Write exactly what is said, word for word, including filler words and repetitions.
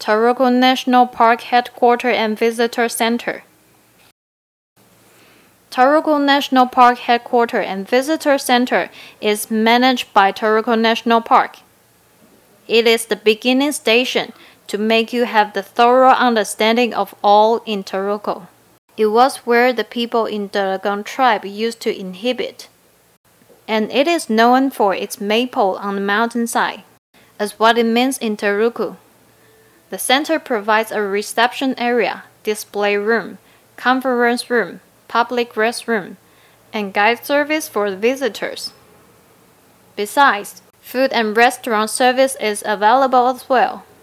Taroko National Park Headquarters and Visitor Center. Taroko National Park Headquarters and Visitor Center is managed by Taroko National Park. It is the beginning station to make you have the thorough understanding of all in Taroko. It was where the people in the Dogon tribe used to inhabit, and it is known for its maple on the mountainside, as what it means in Teruku. The center provides a reception area, display room, conference room, public restroom, and guide service for the visitors. Besides, food and restaurant service is available as well.